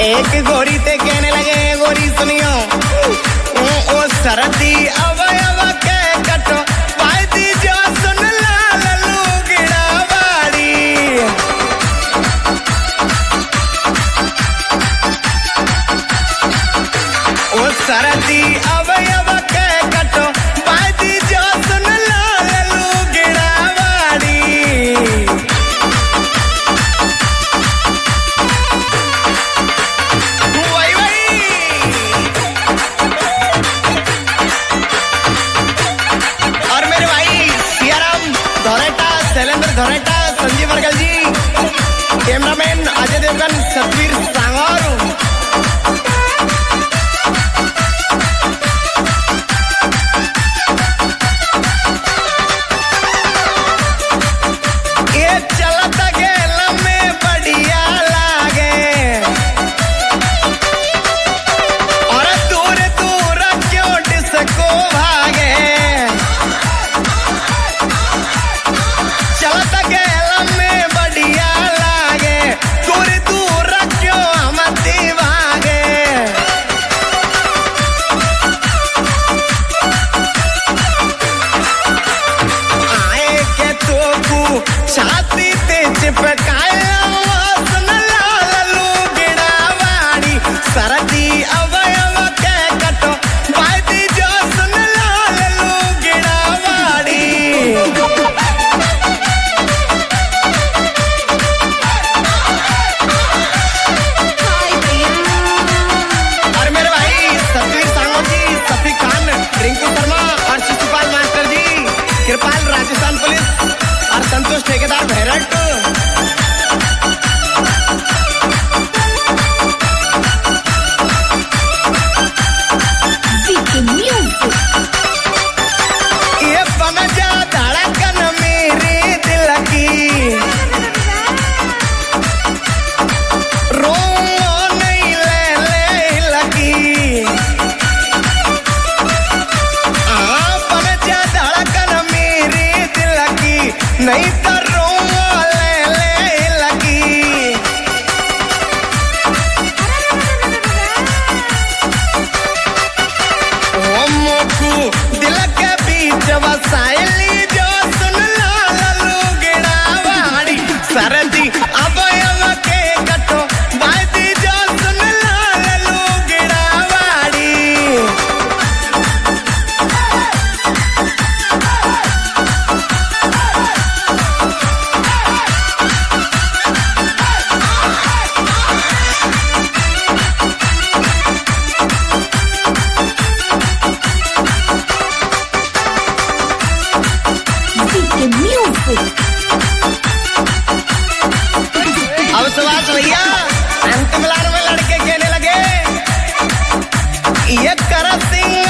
एक गोरी ते कहने लगे गोरी सुनियो ओ सरदी अब के कटो पायदी जो सुन लाल लुगड़ा वाड़ी ओ सरदी अब के कटो पायदी जो सुन लाल लुगड़ा वाड़ी धोरेटा संजीव वर्गल जी, कैमरामैन अजय देवगन, सतवीर सांगौर। ये चलता गेल में बढ़िया लागे और दूर दूर क्यों डिस्को भागे चलता गेल में बढ़िया लागे दूर दूर क्यों हम दीवागे आए के तो कु छाती ते चिपकाए सुन लाल लुगड़ा वाड़ी सरदी अब के कटो बादी जो सुन लाल लुगड़ा वाड़ी कृपाल राजस्थान पुलिस और संतोष ठेकेदार भैरट ये बमजा धड़कन मेरे दिल की रो नहीं ले लगी नहीं तो ले लगी ओ मोखू दिल के बीच वसाइली जो सुन लाल लुगड़ा वाड़ी सरदी अब के कटो बादी जो सुन लाल लुगड़ा वाड़ी अब सुभाष भैया अंतिम लाइन में लड़के कहने लगे ये कर सिंह